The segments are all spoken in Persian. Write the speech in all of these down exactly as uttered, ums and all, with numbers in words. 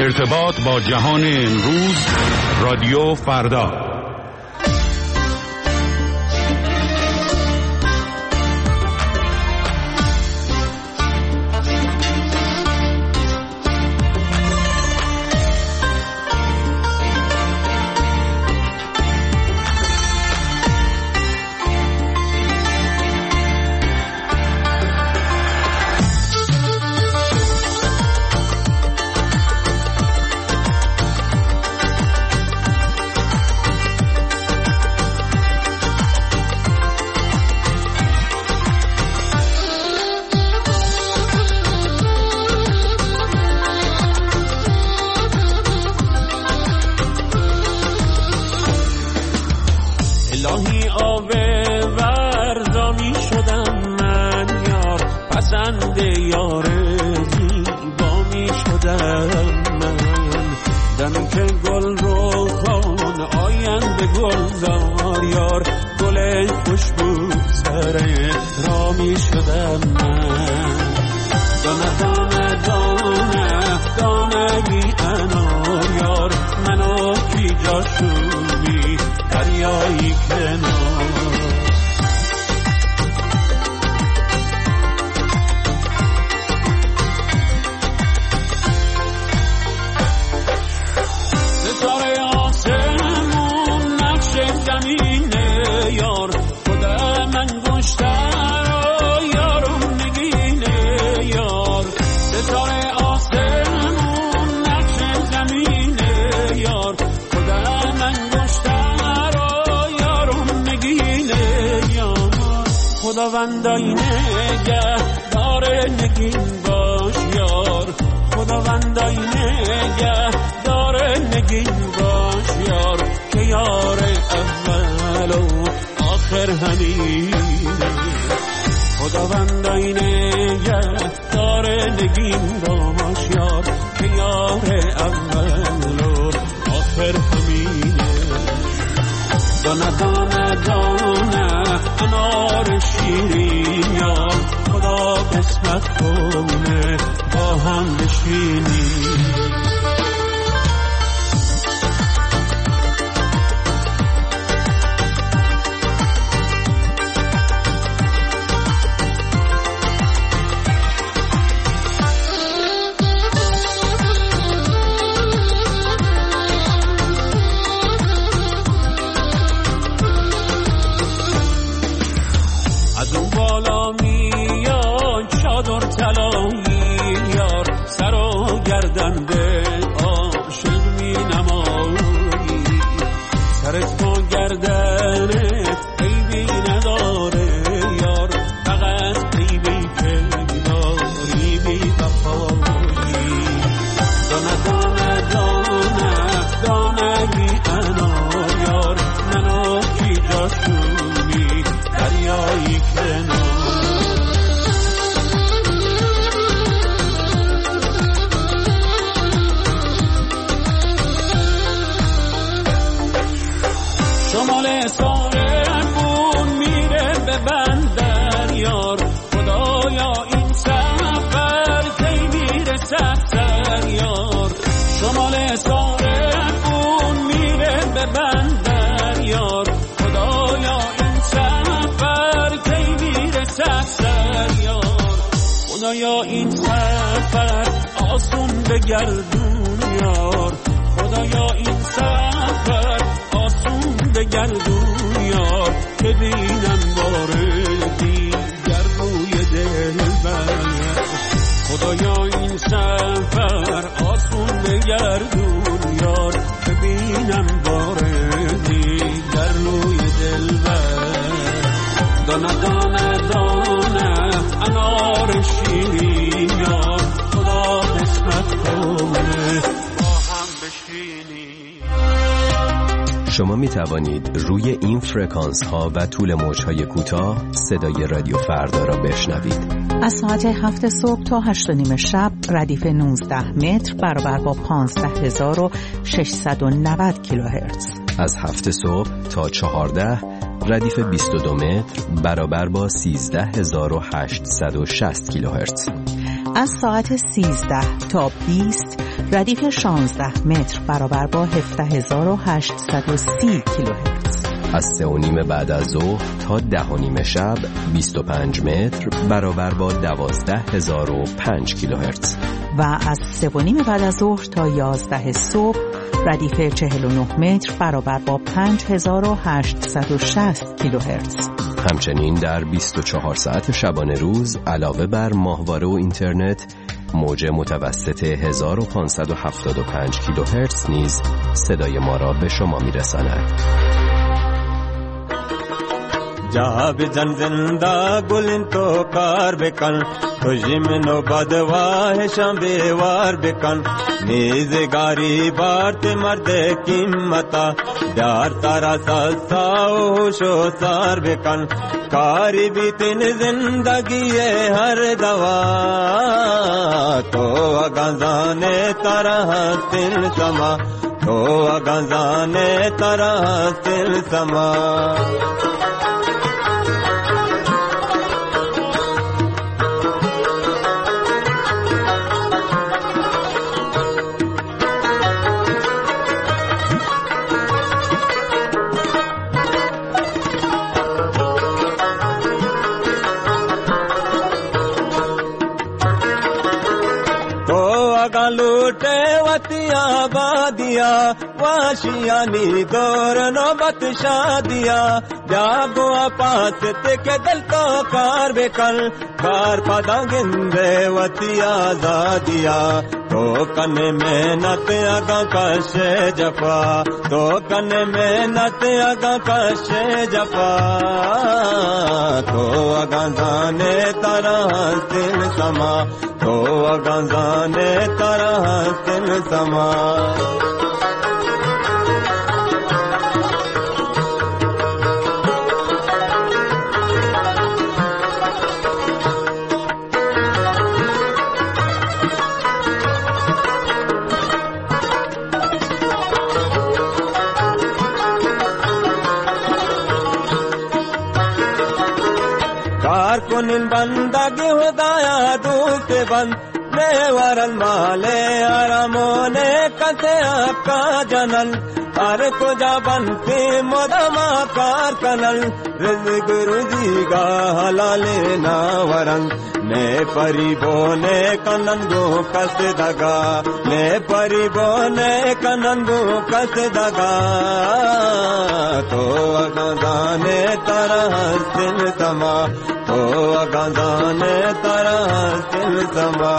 ارتباط با جهان امروز، رادیو فردا. خداوندای نگه داره نگین باش یار، خداوندای نگه داره نگین باش یار، که یار اول و آخر همینه. خداوندای نگه داره نگین باش یار، که یار اول و آخر همینه. دانه دانه دانه انار شیرین یار، خدا قسمت کنه با هم بشینیم. خدایا این سفر آسون بگردون یار، خدایا این سفر آسون بگردون یار، ببینم باره دیگر روی دلبر. خدایا این سفر آسون بگردون یار، ببینم باره دیگر روی دلبر. دانه دانه دانه انار شیرین یار، خدا قسمت کنه با هم بشینیم. شما می توانید روی این فرکانس ها و طول موج های کوتاه صدای رادیو فردا را بشنوید. از ساعت هفت صبح تا هشت و نیم شب ردیف نوزده متر برابر با پانزده هزار و ششصد و نود کیلوهرتز. از هفت صبح تا چهارده ردیف بیست و دو متر برابر با سیزده هزار و هشتصد و شصت کیلوهرتز. از ساعت سیزده تا بیست ردیف شانزده متر برابر با هفده هزار و هشتصد و سی کیلوهرتز. از سه و نیم بعد از ظهر تا ده و نیم شب بیست و پنج متر برابر با دوازده هزار و پنج کیلوهرتز. و از سه و نیم بعد از ظهر تا یازده صبح ردیف چهل و نه متر برابر با پنج هزار و هشتصد و شصت کیلوهرتز. همچنین در بیست و چهار ساعت شبانه روز علاوه بر ماهواره و اینترنت، موج متوسط هزار و پانصد و هفتاد و پنج کیلوهرتز نیز صدای ما را به شما میرساند. جا بجن زنده گلین تو کار بکن، خوشی منو بدواه شام بیوار بکن. نیزگاری بارت مرد قیمتا، دار تارا سلسا و ہوش و سار بکن. کاری بیتن زندگی ہر دوا، تو اگانزانے طرح سل سما، تو اگانزانے طرح سل سما. लूटे वतिया बादिया वाशियानी दौर नौबत शादिया जागो पास ते के दिल तो कार बेकल कार पदा गिंदे वतिया जादिया तो कन मेहनत अगा कशे जफा, तो कन मेहनत अगा कशे जफा. तो अगा जाने तरह सिल समा, तो अगा जाने तरह सिल समा. कारकुनिन बंदगी खुदाया दूसरे बंद में वरल माले आरामोने कसे आपका जनल हर कुजा बनती मोदमा कार कनल रिज़्क़ रुज़ीगा हलाले ना वरंग ने परिबोने कनंगो कस दगा, ने परिबोने कनंगो कस दगा. तो अगदाने तरह सिल समा, तो अगदाने तरह सिल समा.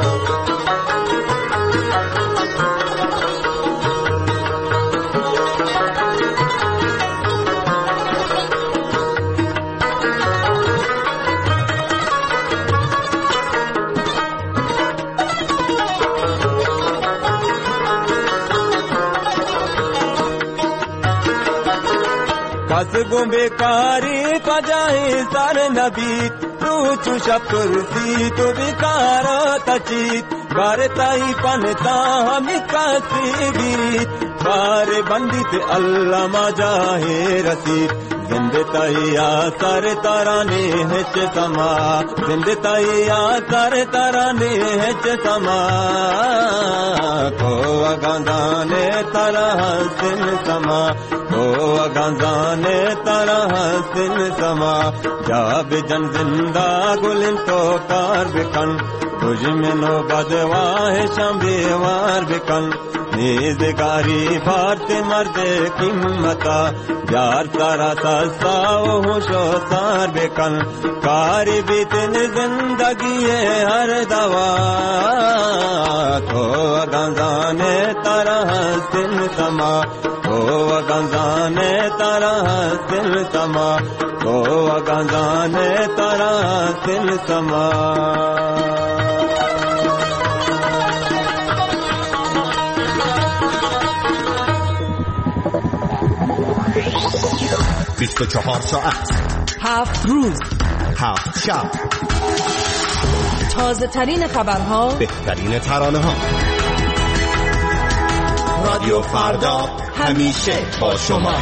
कसबो बेकारी कजाई सर नबी तू चुशप कुर्सी तो बेकार तचीत बारताई पनता हम कासी गिरी बार बंदित अल्लाह मजाहे रसीद जिंदताई आसर तराने हेच समा, जिंदताई आसर तराने हेच समा. को अगंदाने तरह सिल समा, को अगंदाने तरह सिल समा. जा बिजन जिंदा गुलिन तो कार बिकन, तुझ में नो बदवाह शंबेवार बिकन. निज़गारी भारत मर्द कीमता, यार सारा सस्ता होशो सार बेकन. कारी बीतन जिंदगी हर दवा, तो अगंजाने तरह सिल समा, तो अगंजाने तरह सिल समा, तो अगंजाने तरह सिल समा. بیست و چهار ساعت، هفت روز، هفت شب، تازه ترین خبرها، بهترین ترانه ها. رادیو فردا همیشه با شما.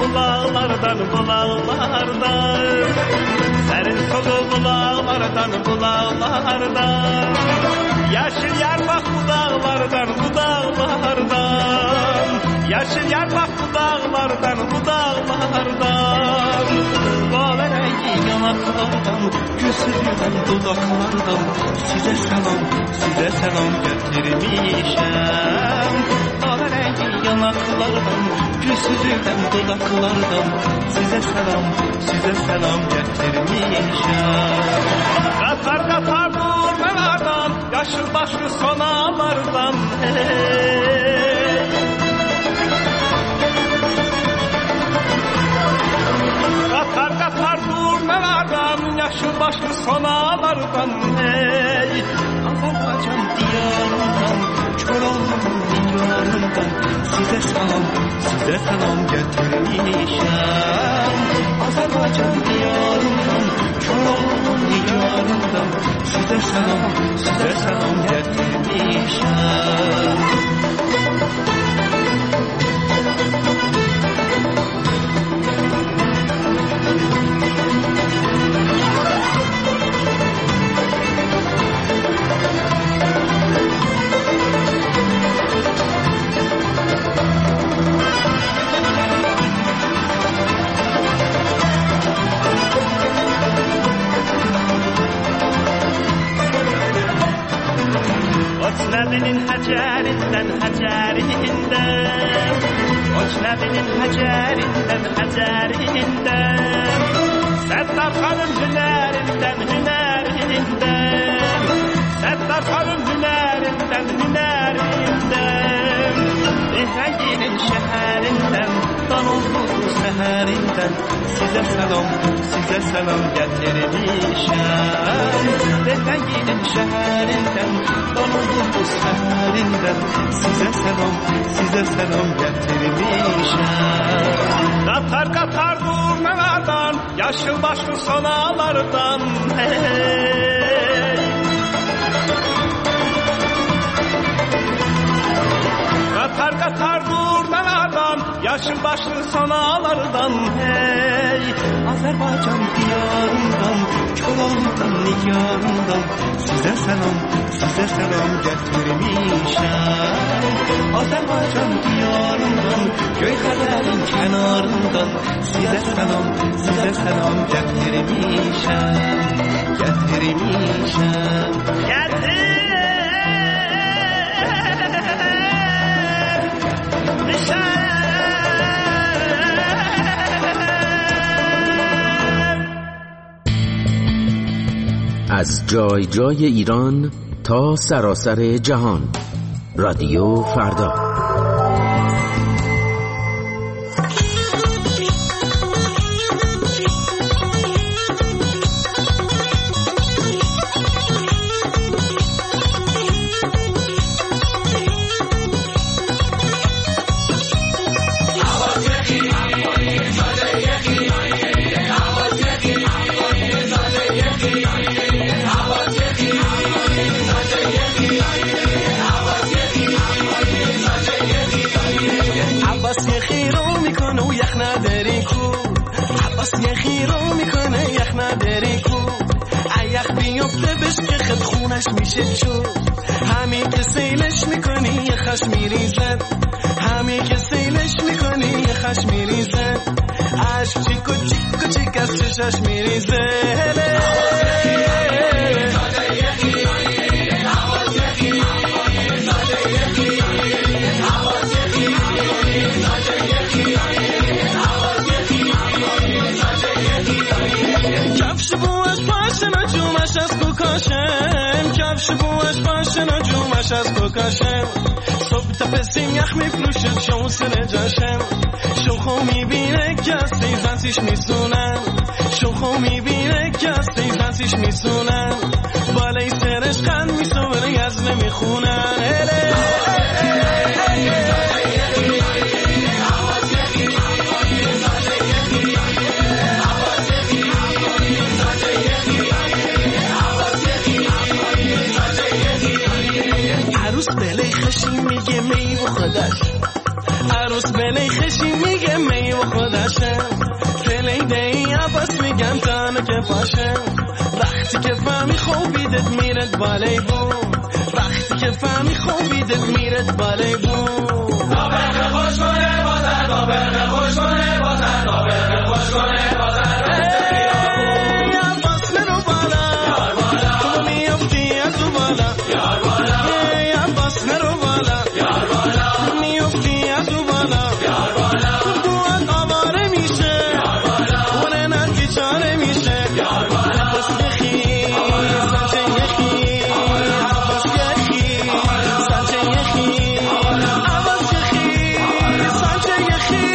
bulağlardan bulağlardan serin solu bulağlardan bulağlardan yeşil yarmak budağlardan budağlardan yeşil yarmak budağlardan budağlardan lale rengi yanaklardan güzülen dudaklardan size selam size selam getirmişem lale rengi yanaklardan güzülen dudaklardan size selam size selam getirmişem katar katar durmalardan yaşıl başlı sonalardan hey. Katar katar durmalardan yaşıl başlı sonalardan hey Azerbaycan diyarından Çoral'ın diyarından size selam size selam getirmişem Azerbaycan diyarından Çoral'ın diyarından size selam size selam getirmişem Nebinin həcərindən, həcərindən Qoç nəbinin həcərindən, həcərindən Səttar xanım hünərindən, hünərindən Səttar xanım hünərindən, hünərindən Rəhənginin şəhərindən, danozlu səhərindən Sizə səlam, sizə səlam gətirmişəm Rəhənginin şəhərindən, danozlu səhərindən Sizə səlam, sizə səlam gətirmişəm Qatar qatar durmalardan, yaşıl başlı sonalardan hey Qatar qatar durmalardan, yaşıl başlı sonalardan hey Azerbaycan diyarından, Çoral'dan nigarından Sizə səlam, sizə səlam gətirmişəm Azerbaycan diyarından, Göyxələrin kənarından Sizə səlam, sizə səlam gətirmişəm Gətirmişəm Gətirmişəm از جای جای ایران تا سراسر جهان رادیو فردا میشه چون همین که سیلش میکنی یه خش میریزد همین که سیلش میکنی یه خش میریزد عشق چیکو چیکو چیک از چشش میریزه کفش بوش پاشن جومش از کوکاشم کفش بوش پاشن جومش از کوکاشم صبح تپسیم یخ میفروشد شو سر جاشم شو خو میبینه که از سیزنسیش میسونم شو خو میبینه که از سیزنسیش میسونم بالای سرش قند میسونه یزمه میخونن عروس بلی خشی میگه می و خودش عروس بلی خشی میگه می و خودش نشه کلیده ای عباس میگن تنو که پاشه وقتی که فهمی خوبیدت میرد بالای بود وقتی که فهمی خوبیدت میرد بالای بود نابرقه خوش کنه بازر نابرقه خوش کنه بازر نابرقه خوش کنه بازر ای عباس نرو بالا تو میافتی از او بالا ای عباس نرو بالا تو میافتی از او بالا تو از آواره میشه خونه نزدی چاره میشه عباس یخی سرچه یخی عباس یخی سرچه یخی عباس یخی سرچه یخی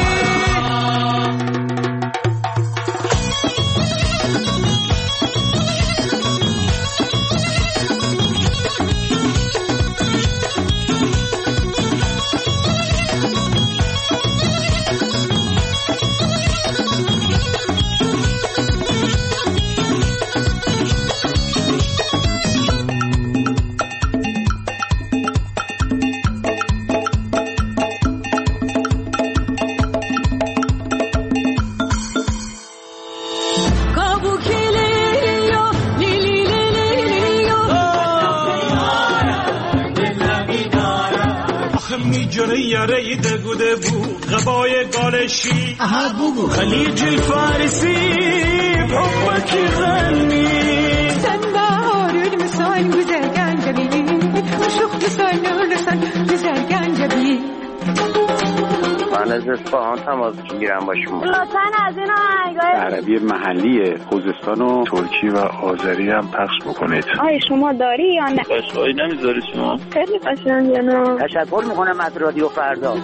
میجره یاره دگوده بود غبای گالشی خلیج الفارسی بحبك غني سنبار مسان گذرگان جبیلی وشوخ مسان لسان گذرگان جبیلی من از اصفهان تماس میگیرم با شما لطفاً از این آهنگای عربی محلی خوزستان و ترکی و آذری هم پخش بکنید. آیا شما داری یا نه؟ قشنگی نمیذاری شما؟ خیلی قشنگه نه. تشکر میکنم از رادیو فردا.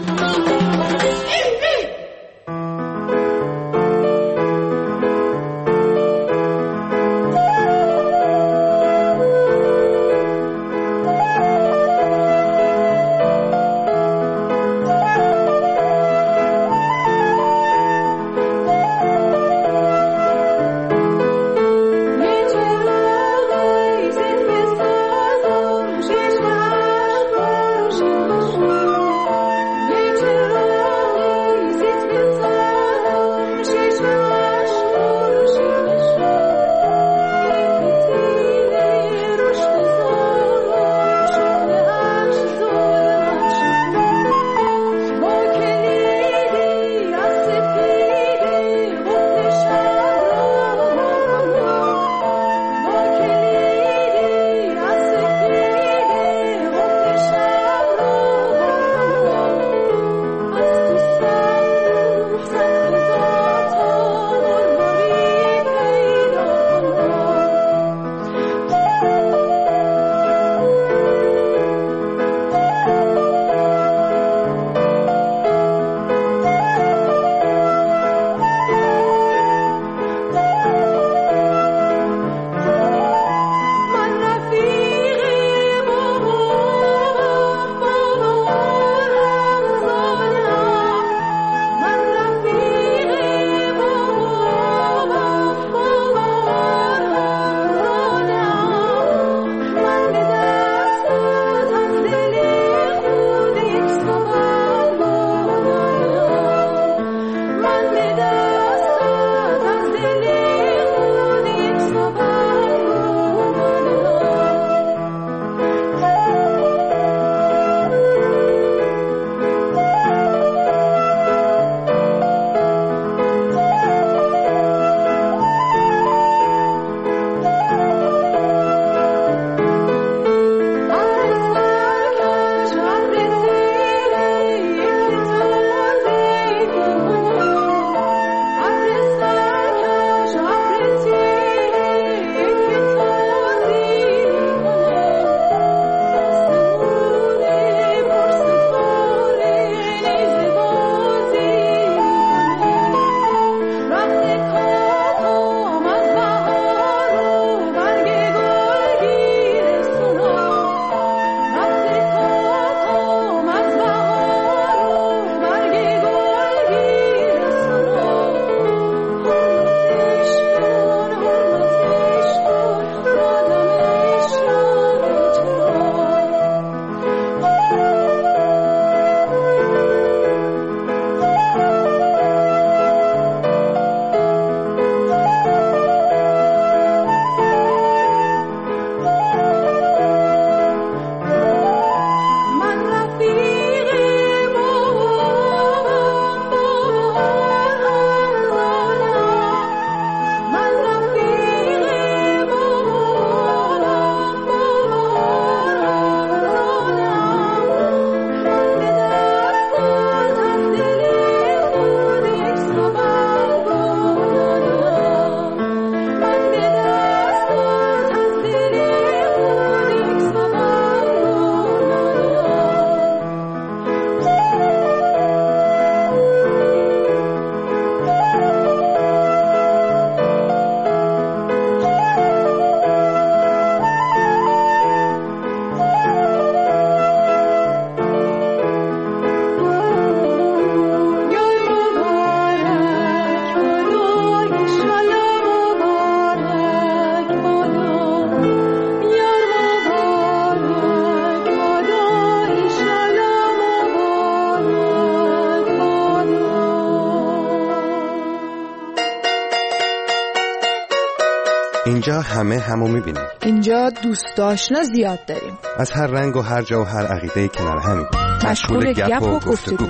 همه همو میبینیم. اینجا دوست آشنا زیاد داریم. از هر رنگ و هر جا و هر عقیده کنار همیم. مشغول گپ و گفتگو.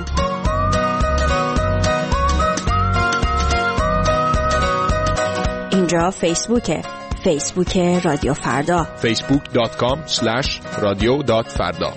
اینجا فیسبوکه. فیسبوک رادیو فردا. فیسبوک دات کام اسلش رادیو دات فردا.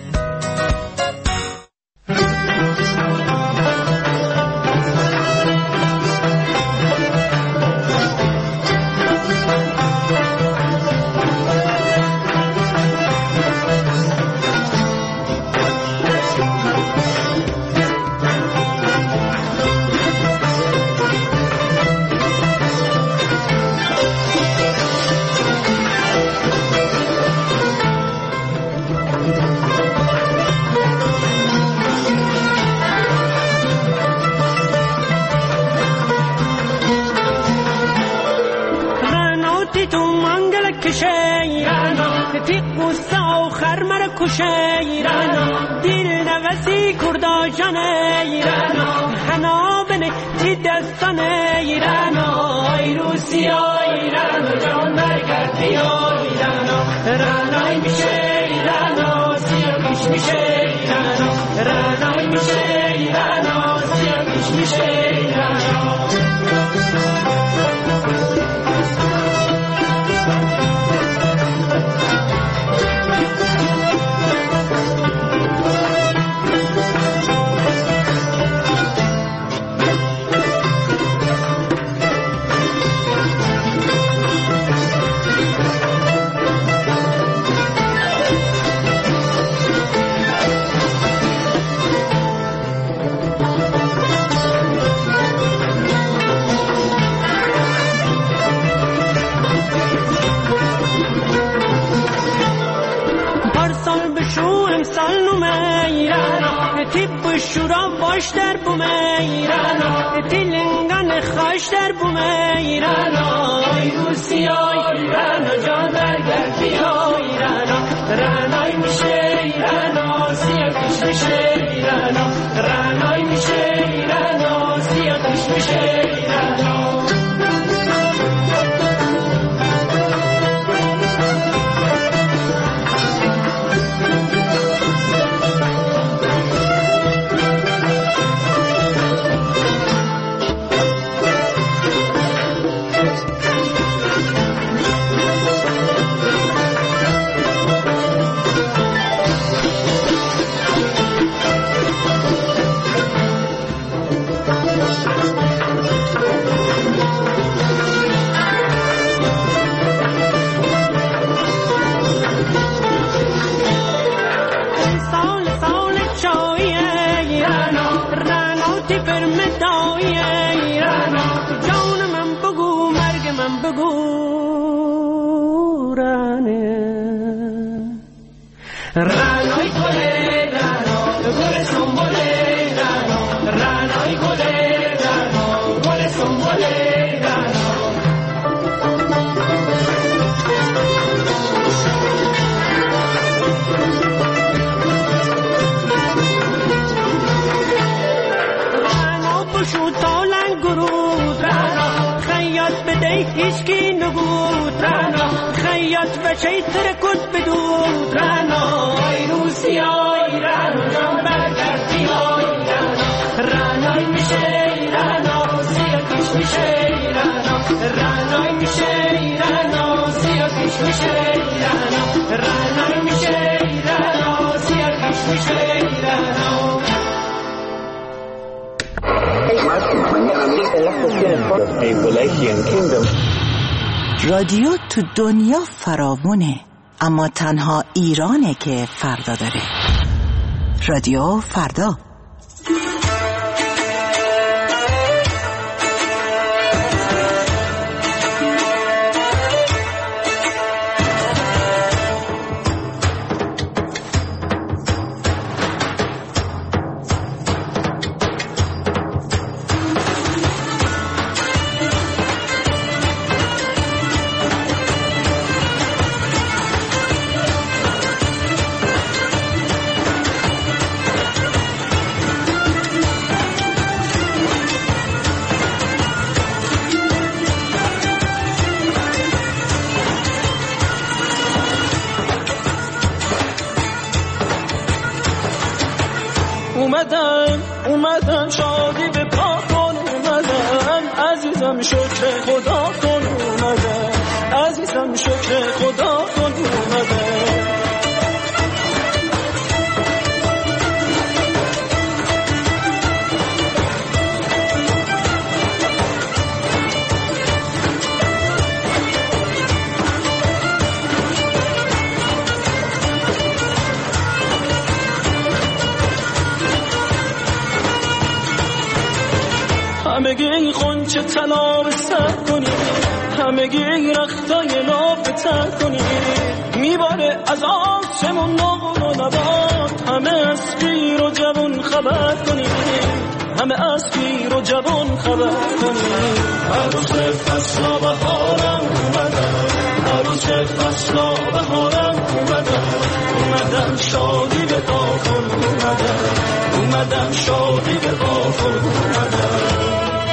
ایران دل نوسی کردا جان ایران حنا بنه تی دستان ایران ای روسیا ایران جان برگردی ایران رانای میشه ایران سیاه پیش میشه ایران رانای میشه ایران سیاه پیش میشه ایران شورا باش در بوم ایران تلنگان خاش در بوم ایران ای روسیا ایران جان برگردی ایران رانای میشه ایران سیاه پیش میشه ایران رانای میشه ایران سیاه پیش میشه ایران رانای گله رانو گل سنبله رانو رانای گله رانو گل سنبله رانو رانو بشو تالن گرود رانو خیاط بده هیچکی نگود رانو خیاط بچه ترکت بدود رانو ای روسیا ایران جان برگردی ایران رانای میشه ایران سیاه پیش میشه ایران رانای میشه ایران سیاه پیش میشه ایران رانای میشه ایران سیاه پیش میشه ایران رادیو تو دنیا فراوونه، اما تنها ایرانه که فردا داره. رادیو فردا. اومدن اومدن شادی به پا کن اومدن عزیزم شکر خدا کن اومدن عزیزم شکر خدا کن اومدن همگی خونچه طلا به سر کنی همگی رختای ناب به تر کنی میباره از آسمون نقل و نبات همه از پیر و جوان خبر کنی همه از پیر و جوان خبر کنی عروس فصلا بهارم اومدن عروس فصلا بهارم اومدن اومدن شادی به پا کن اومدن اومدن شادی به پا کن اومدن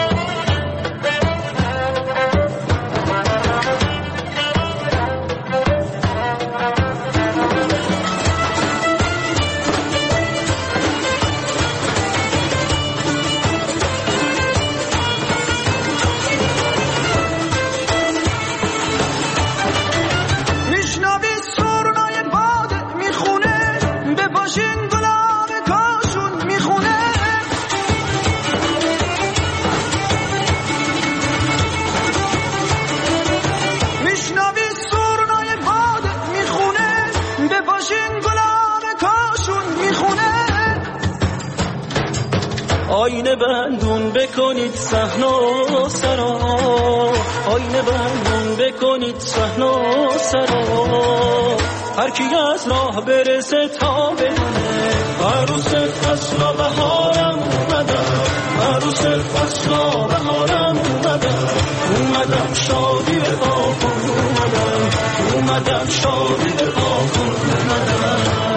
آینه بندون بکنید صحن و سرا آینه بندون بکنید صحن و سرا هر کی از راه برسه تا بدونه عروس فصلا بهارم اومدم عروس فصلا بهارم اومدم اومدم شادی به پا کن اومدم اومدم شادی به پا کن اومدم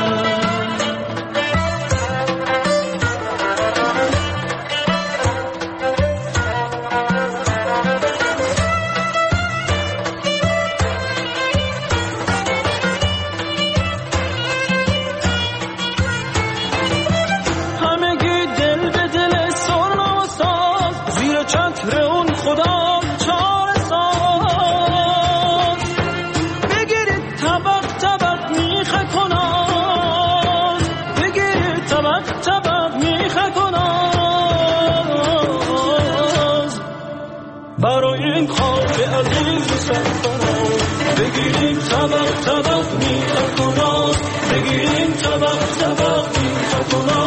بگیریم طبق طبق میخه کناز بگیریم طبق طبق میخه کناز